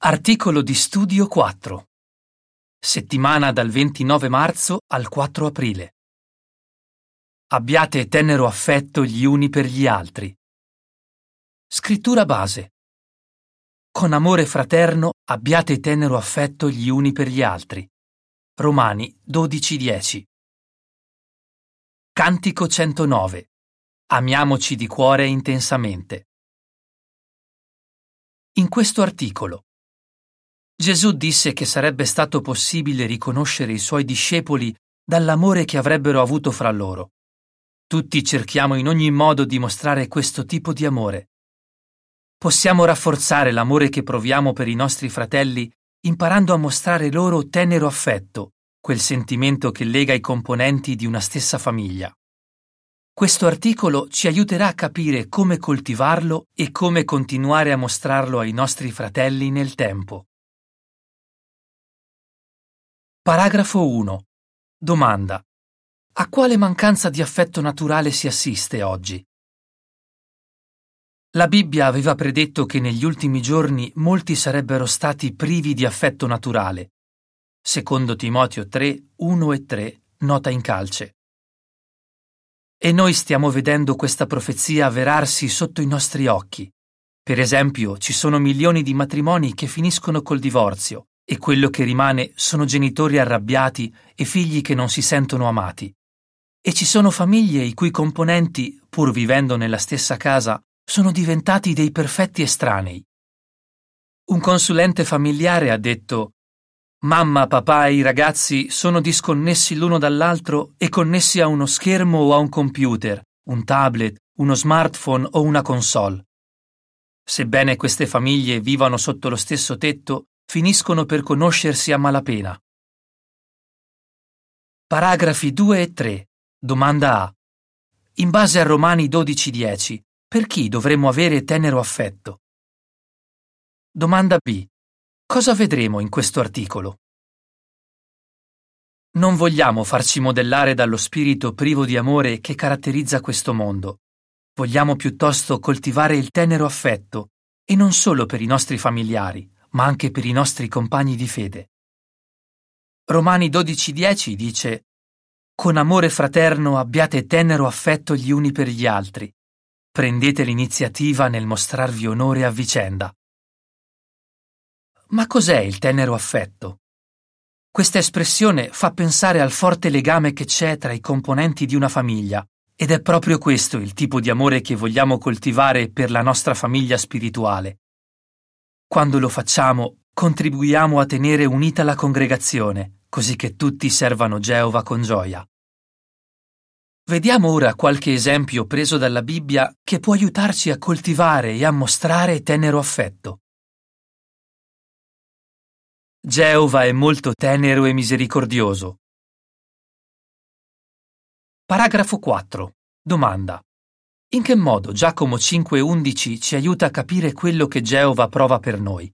Articolo di studio 4. Settimana dal 29 marzo al 4 aprile. Abbiate tenero affetto gli uni per gli altri. Scrittura base. Con amore fraterno abbiate tenero affetto gli uni per gli altri. Romani 12:10. Cantico 109. Amiamoci di cuore intensamente. In questo articolo Gesù disse che sarebbe stato possibile riconoscere i suoi discepoli dall'amore che avrebbero avuto fra loro. Tutti cerchiamo in ogni modo di mostrare questo tipo di amore. Possiamo rafforzare l'amore che proviamo per i nostri fratelli imparando a mostrare loro tenero affetto, quel sentimento che lega i componenti di una stessa famiglia. Questo articolo ci aiuterà a capire come coltivarlo e come continuare a mostrarlo ai nostri fratelli nel tempo. Paragrafo 1. Domanda. A quale mancanza di affetto naturale si assiste oggi? La Bibbia aveva predetto che negli ultimi giorni molti sarebbero stati privi di affetto naturale. Secondo Timoteo 3, 1 e 3, nota in calce. E noi stiamo vedendo questa profezia avverarsi sotto i nostri occhi. Per esempio, ci sono milioni di matrimoni che finiscono col divorzio. E quello che rimane sono genitori arrabbiati e figli che non si sentono amati. E ci sono famiglie i cui componenti, pur vivendo nella stessa casa, sono diventati dei perfetti estranei. Un consulente familiare ha detto: «Mamma, papà e i ragazzi sono disconnessi l'uno dall'altro e connessi a uno schermo o a un computer, un tablet, uno smartphone o una console. Sebbene queste famiglie vivano sotto lo stesso tetto, finiscono per conoscersi a malapena». Paragrafi 2 e 3. Domanda A. In base a Romani 12:10, per chi dovremmo avere tenero affetto? Domanda B. Cosa vedremo in questo articolo? Non vogliamo farci modellare dallo spirito privo di amore che caratterizza questo mondo. Vogliamo piuttosto coltivare il tenero affetto, e non solo per i nostri familiari, ma anche per i nostri compagni di fede. Romani 12:10 dice: «Con amore fraterno abbiate tenero affetto gli uni per gli altri. Prendete l'iniziativa nel mostrarvi onore a vicenda». Ma cos'è il tenero affetto? Questa espressione fa pensare al forte legame che c'è tra i componenti di una famiglia, ed è proprio questo il tipo di amore che vogliamo coltivare per la nostra famiglia spirituale. Quando lo facciamo, contribuiamo a tenere unita la congregazione, così che tutti servano Geova con gioia. Vediamo ora qualche esempio preso dalla Bibbia che può aiutarci a coltivare e a mostrare tenero affetto. Geova è molto tenero e misericordioso. Paragrafo 4. Domanda. In che modo Giacomo 5,11 ci aiuta a capire quello che Geova prova per noi?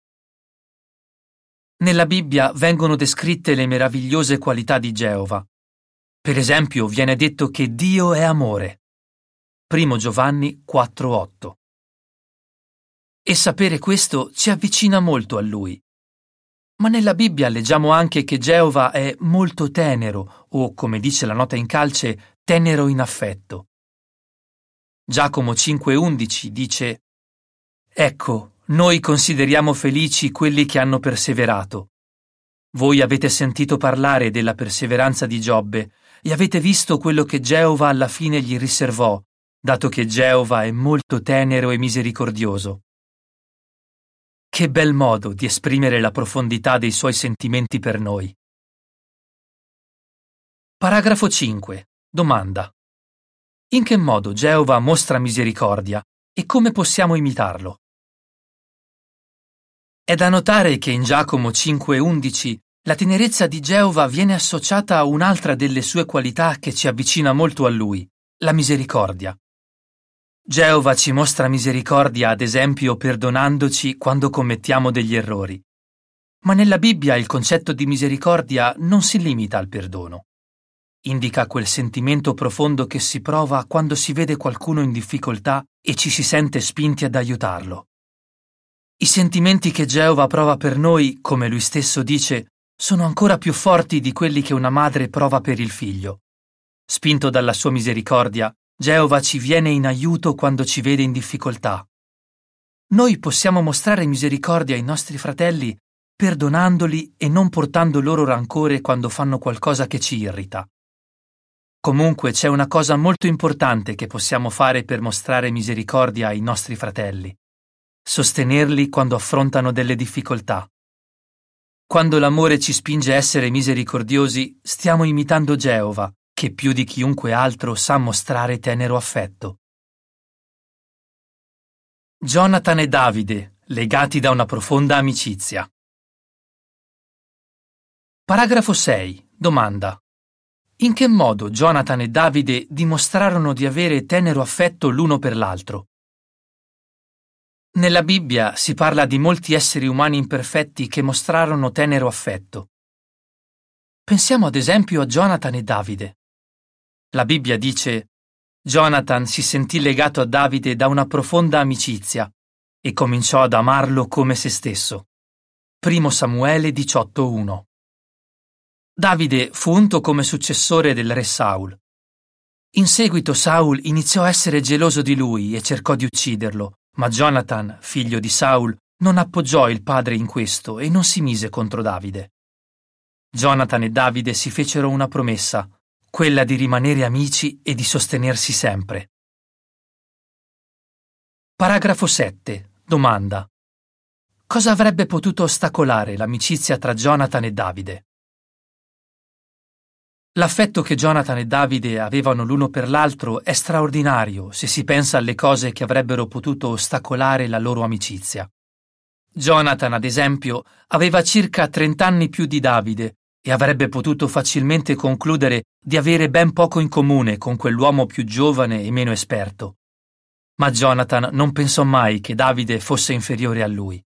Nella Bibbia vengono descritte le meravigliose qualità di Geova. Per esempio, viene detto che Dio è amore. 1 Giovanni 4,8. E sapere questo ci avvicina molto a Lui. Ma nella Bibbia leggiamo anche che Geova è molto tenero, o, come dice la nota in calce, tenero in affetto. Giacomo 5,11 dice: «Ecco, noi consideriamo felici quelli che hanno perseverato. Voi avete sentito parlare della perseveranza di Giobbe e avete visto quello che Geova alla fine gli riservò, dato che Geova è molto tenero e misericordioso». Che bel modo di esprimere la profondità dei suoi sentimenti per noi. Paragrafo 5. Domanda. In che modo Geova mostra misericordia e come possiamo imitarlo? È da notare che in Giacomo 5,11 la tenerezza di Geova viene associata a un'altra delle sue qualità che ci avvicina molto a Lui, la misericordia. Geova ci mostra misericordia, ad esempio, perdonandoci quando commettiamo degli errori. Ma nella Bibbia il concetto di misericordia non si limita al perdono. Indica quel sentimento profondo che si prova quando si vede qualcuno in difficoltà e ci si sente spinti ad aiutarlo. I sentimenti che Geova prova per noi, come lui stesso dice, sono ancora più forti di quelli che una madre prova per il figlio. Spinto dalla sua misericordia, Geova ci viene in aiuto quando ci vede in difficoltà. Noi possiamo mostrare misericordia ai nostri fratelli perdonandoli e non portando loro rancore quando fanno qualcosa che ci irrita. Comunque c'è una cosa molto importante che possiamo fare per mostrare misericordia ai nostri fratelli: sostenerli quando affrontano delle difficoltà. Quando l'amore ci spinge a essere misericordiosi, stiamo imitando Geova, che più di chiunque altro sa mostrare tenero affetto. Jonathan e Davide, legati da una profonda amicizia. Paragrafo 6. Domanda: in che modo Jonathan e Davide dimostrarono di avere tenero affetto l'uno per l'altro? Nella Bibbia si parla di molti esseri umani imperfetti che mostrarono tenero affetto. Pensiamo ad esempio a Jonathan e Davide. La Bibbia dice: Jonathan si sentì legato a Davide da una profonda amicizia e cominciò ad amarlo come se stesso. 1 Samuele 18:1. Davide fu unto come successore del re Saul. In seguito Saul iniziò a essere geloso di lui e cercò di ucciderlo, ma Jonathan, figlio di Saul, non appoggiò il padre in questo e non si mise contro Davide. Jonathan e Davide si fecero una promessa, quella di rimanere amici e di sostenersi sempre. Paragrafo 7. Domanda: cosa avrebbe potuto ostacolare l'amicizia tra Jonathan e Davide? L'affetto che Jonathan e Davide avevano l'uno per l'altro è straordinario se si pensa alle cose che avrebbero potuto ostacolare la loro amicizia. Jonathan, ad esempio, aveva circa 30 anni più di Davide e avrebbe potuto facilmente concludere di avere ben poco in comune con quell'uomo più giovane e meno esperto. Ma Jonathan non pensò mai che Davide fosse inferiore a lui.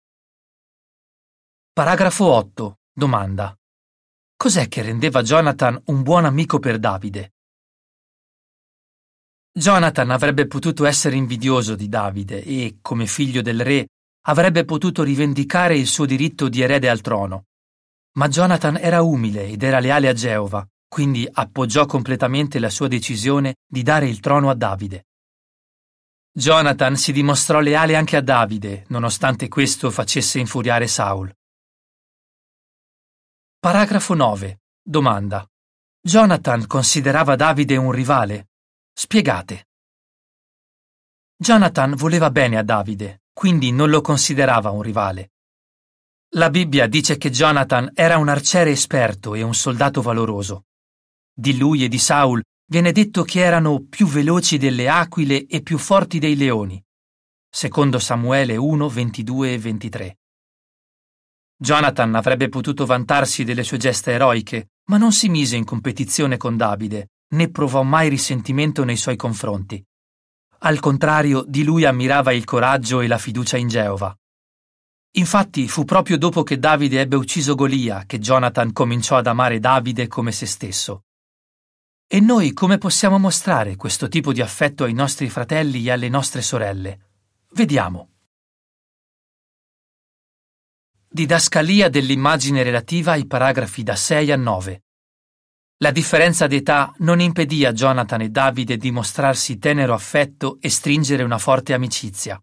Paragrafo 8. Domanda: cos'è che rendeva Jonathan un buon amico per Davide? Jonathan avrebbe potuto essere invidioso di Davide e, come figlio del re, avrebbe potuto rivendicare il suo diritto di erede al trono. Ma Jonathan era umile ed era leale a Geova, quindi appoggiò completamente la sua decisione di dare il trono a Davide. Jonathan si dimostrò leale anche a Davide, nonostante questo facesse infuriare Saul. Paragrafo 9. Domanda: Jonathan considerava Davide un rivale? Spiegate. Jonathan voleva bene a Davide, quindi non lo considerava un rivale. La Bibbia dice che Jonathan era un arciere esperto e un soldato valoroso. Di lui e di Saul viene detto che erano più veloci delle aquile e più forti dei leoni. Secondo Samuele 1, 22 e 23. Jonathan avrebbe potuto vantarsi delle sue gesta eroiche, ma non si mise in competizione con Davide, né provò mai risentimento nei suoi confronti. Al contrario, di lui ammirava il coraggio e la fiducia in Geova. Infatti, fu proprio dopo che Davide ebbe ucciso Golia che Jonathan cominciò ad amare Davide come se stesso. E noi come possiamo mostrare questo tipo di affetto ai nostri fratelli e alle nostre sorelle? Vediamo. Didascalia dell'immagine relativa ai paragrafi da 6 a 9. La differenza d'età non impedì a Jonathan e Davide di mostrarsi tenero affetto e stringere una forte amicizia.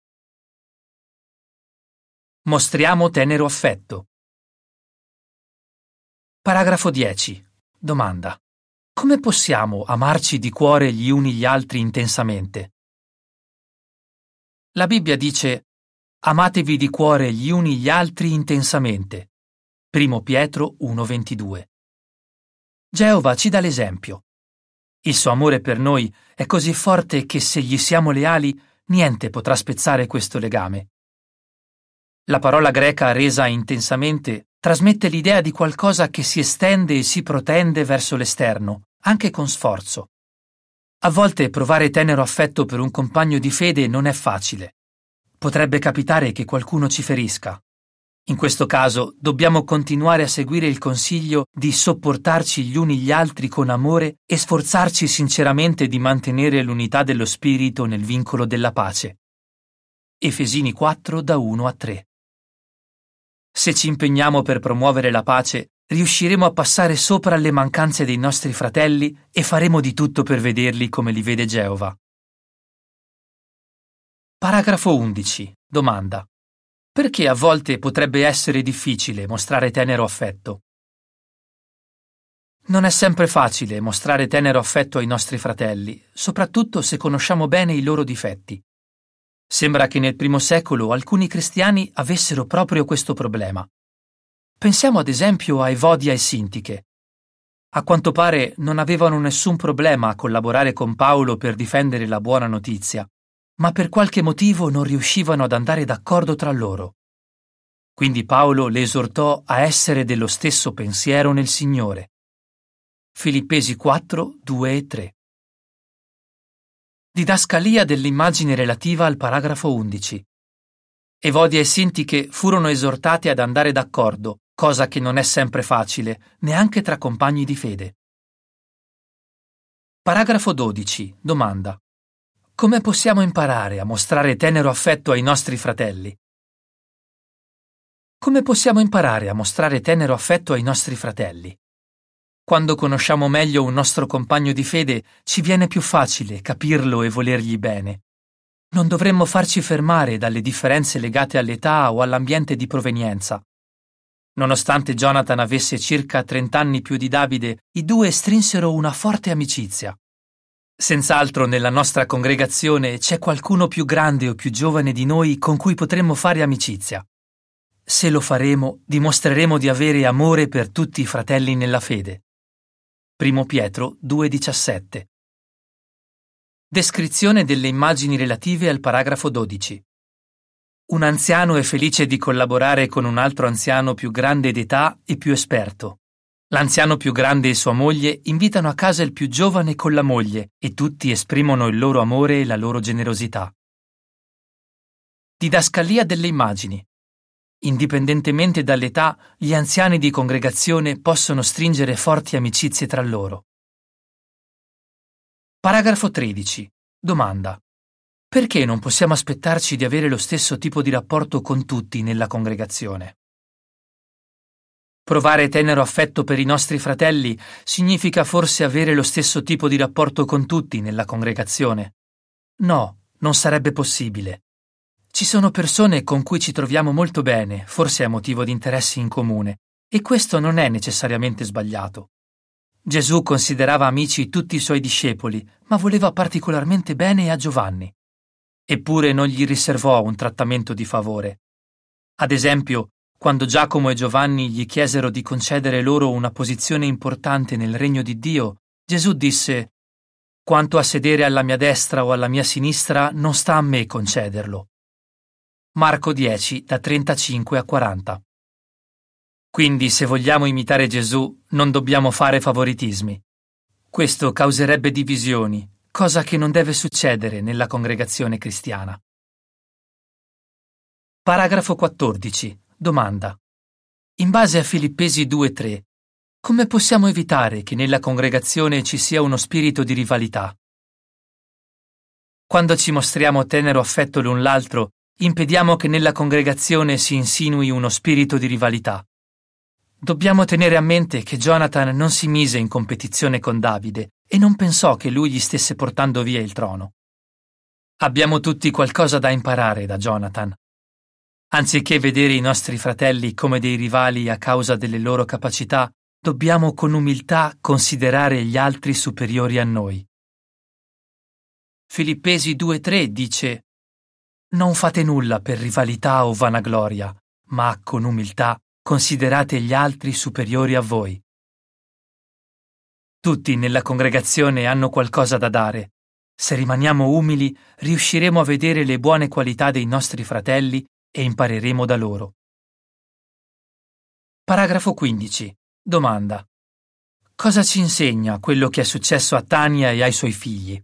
Mostriamo tenero affetto. Paragrafo 10. Domanda: come possiamo amarci di cuore gli uni gli altri intensamente? La Bibbia dice: amatevi di cuore gli uni gli altri intensamente. 1 Pietro 1,22. Geova ci dà l'esempio. Il suo amore per noi è così forte che se gli siamo leali, niente potrà spezzare questo legame. La parola greca resa intensamente trasmette l'idea di qualcosa che si estende e si protende verso l'esterno, anche con sforzo. A volte provare tenero affetto per un compagno di fede non è facile. Potrebbe capitare che qualcuno ci ferisca. In questo caso dobbiamo continuare a seguire il consiglio di sopportarci gli uni gli altri con amore e sforzarci sinceramente di mantenere l'unità dello spirito nel vincolo della pace. Efesini 4 da 1 a 3. Se ci impegniamo per promuovere la pace, riusciremo a passare sopra le mancanze dei nostri fratelli e faremo di tutto per vederli come li vede Geova. Paragrafo 11. Domanda. Perché a volte potrebbe essere difficile mostrare tenero affetto? Non è sempre facile mostrare tenero affetto ai nostri fratelli, soprattutto se conosciamo bene i loro difetti. Sembra che nel primo secolo alcuni cristiani avessero proprio questo problema. Pensiamo ad esempio a Evodia e Sintiche. A quanto pare non avevano nessun problema a collaborare con Paolo per difendere la buona notizia, ma per qualche motivo non riuscivano ad andare d'accordo tra loro. Quindi Paolo le esortò a essere dello stesso pensiero nel Signore. Filippesi 4, 2 e 3. Didascalia dell'immagine relativa al paragrafo 11. Evodia e Sintiche furono esortate ad andare d'accordo, cosa che non è sempre facile, neanche tra compagni di fede. Paragrafo 12. Domanda. Come possiamo imparare a mostrare tenero affetto ai nostri fratelli? Come possiamo imparare a mostrare tenero affetto ai nostri fratelli? Quando conosciamo meglio un nostro compagno di fede, ci viene più facile capirlo e volergli bene. Non dovremmo farci fermare dalle differenze legate all'età o all'ambiente di provenienza. Nonostante Jonathan avesse circa 30 anni più di Davide, i due strinsero una forte amicizia. Senz'altro nella nostra congregazione c'è qualcuno più grande o più giovane di noi con cui potremmo fare amicizia. Se lo faremo, dimostreremo di avere amore per tutti i fratelli nella fede. 1 Pietro 2,17. Descrizione delle immagini relative al paragrafo 12. Un anziano è felice di collaborare con un altro anziano più grande d'età e più esperto. L'anziano più grande e sua moglie invitano a casa il più giovane con la moglie e tutti esprimono il loro amore e la loro generosità. Didascalia delle immagini. Indipendentemente dall'età, gli anziani di congregazione possono stringere forti amicizie tra loro. Paragrafo 13. Domanda. Perché non possiamo aspettarci di avere lo stesso tipo di rapporto con tutti nella congregazione? Provare tenero affetto per i nostri fratelli significa forse avere lo stesso tipo di rapporto con tutti nella congregazione? No, non sarebbe possibile. Ci sono persone con cui ci troviamo molto bene, forse a motivo di interessi in comune, e questo non è necessariamente sbagliato. Gesù considerava amici tutti i suoi discepoli, ma voleva particolarmente bene a Giovanni. Eppure non gli riservò un trattamento di favore. Ad esempio, quando Giacomo e Giovanni gli chiesero di concedere loro una posizione importante nel regno di Dio, Gesù disse: «Quanto a sedere alla mia destra o alla mia sinistra, non sta a me concederlo». Marco 10, da 35 a 40. Quindi, se vogliamo imitare Gesù, non dobbiamo fare favoritismi. Questo causerebbe divisioni, cosa che non deve succedere nella congregazione cristiana. Paragrafo 14. Domanda. In base a Filippesi 2:3, come possiamo evitare che nella congregazione ci sia uno spirito di rivalità? Quando ci mostriamo tenero affetto l'un l'altro, impediamo che nella congregazione si insinui uno spirito di rivalità. Dobbiamo tenere a mente che Jonathan non si mise in competizione con Davide e non pensò che lui gli stesse portando via il trono. Abbiamo tutti qualcosa da imparare da Jonathan. Anziché vedere i nostri fratelli come dei rivali a causa delle loro capacità, dobbiamo con umiltà considerare gli altri superiori a noi. Filippesi 2:3 dice: «Non fate nulla per rivalità o vanagloria, ma con umiltà considerate gli altri superiori a voi». Tutti nella congregazione hanno qualcosa da dare. Se rimaniamo umili, riusciremo a vedere le buone qualità dei nostri fratelli e impareremo da loro. Paragrafo 15. Domanda. Cosa ci insegna quello che è successo a Tania e ai suoi figli?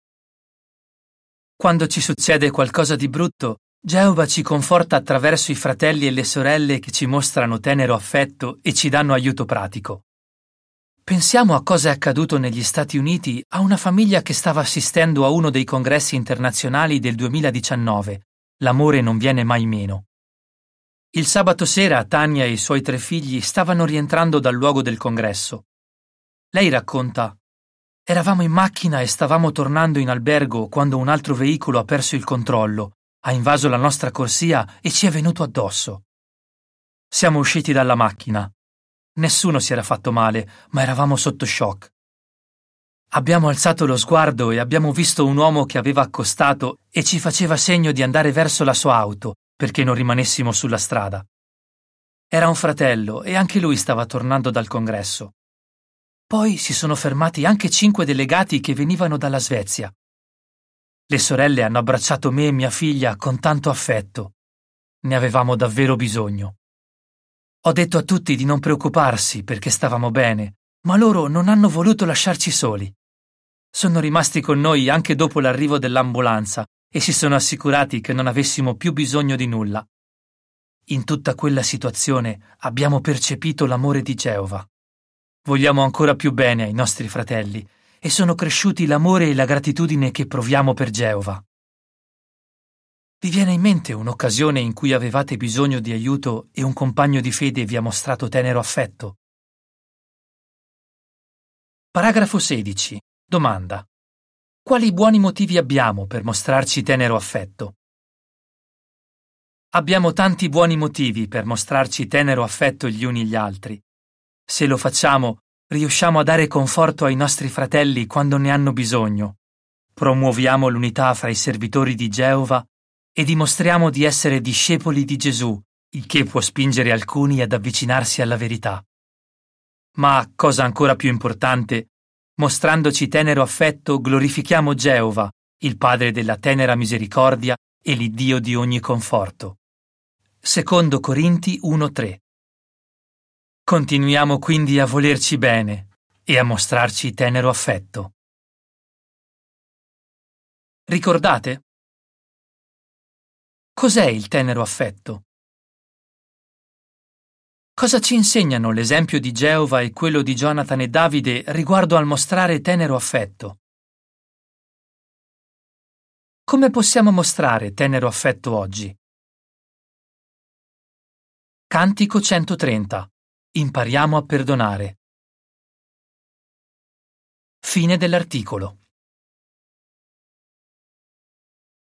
Quando ci succede qualcosa di brutto, Geova ci conforta attraverso i fratelli e le sorelle che ci mostrano tenero affetto e ci danno aiuto pratico. Pensiamo a cosa è accaduto negli Stati Uniti a una famiglia che stava assistendo a uno dei congressi internazionali del 2019 L'amore non viene mai meno. Il sabato sera Tania e i suoi 3 figli stavano rientrando dal luogo del congresso. Lei racconta: eravamo in macchina e stavamo tornando in albergo quando un altro veicolo ha perso il controllo, ha invaso la nostra corsia e ci è venuto addosso. Siamo usciti dalla macchina. Nessuno si era fatto male, ma eravamo sotto shock. Abbiamo alzato lo sguardo e abbiamo visto un uomo che aveva accostato e ci faceva segno di andare verso la sua auto perché non rimanessimo sulla strada. Era un fratello e anche lui stava tornando dal congresso. Poi si sono fermati anche 5 delegati che venivano dalla Svezia. Le sorelle hanno abbracciato me e mia figlia con tanto affetto. Ne avevamo davvero bisogno. Ho detto a tutti di non preoccuparsi perché stavamo bene, ma loro non hanno voluto lasciarci soli. Sono rimasti con noi anche dopo l'arrivo dell'ambulanza e si sono assicurati che non avessimo più bisogno di nulla. In tutta quella situazione abbiamo percepito l'amore di Geova. Vogliamo ancora più bene ai nostri fratelli e sono cresciuti l'amore e la gratitudine che proviamo per Geova. Vi viene in mente un'occasione in cui avevate bisogno di aiuto e un compagno di fede vi ha mostrato tenero affetto? Paragrafo 16. Domanda: quali buoni motivi abbiamo per mostrarci tenero affetto? Abbiamo tanti buoni motivi per mostrarci tenero affetto gli uni gli altri. Se lo facciamo, riusciamo a dare conforto ai nostri fratelli quando ne hanno bisogno. Promuoviamo l'unità fra i servitori di Geova e dimostriamo di essere discepoli di Gesù, il che può spingere alcuni ad avvicinarsi alla verità. Ma, cosa ancora più importante, mostrandoci tenero affetto glorifichiamo Geova, il Padre della tenera misericordia e l'Iddio di ogni conforto. Secondo Corinti 1:3. Continuiamo quindi a volerci bene e a mostrarci tenero affetto. Ricordate? Cos'è il tenero affetto? Cosa ci insegnano l'esempio di Geova e quello di Jonathan e Davide riguardo al mostrare tenero affetto? Come possiamo mostrare tenero affetto oggi? Cantico 130. Impariamo a perdonare. Fine dell'articolo.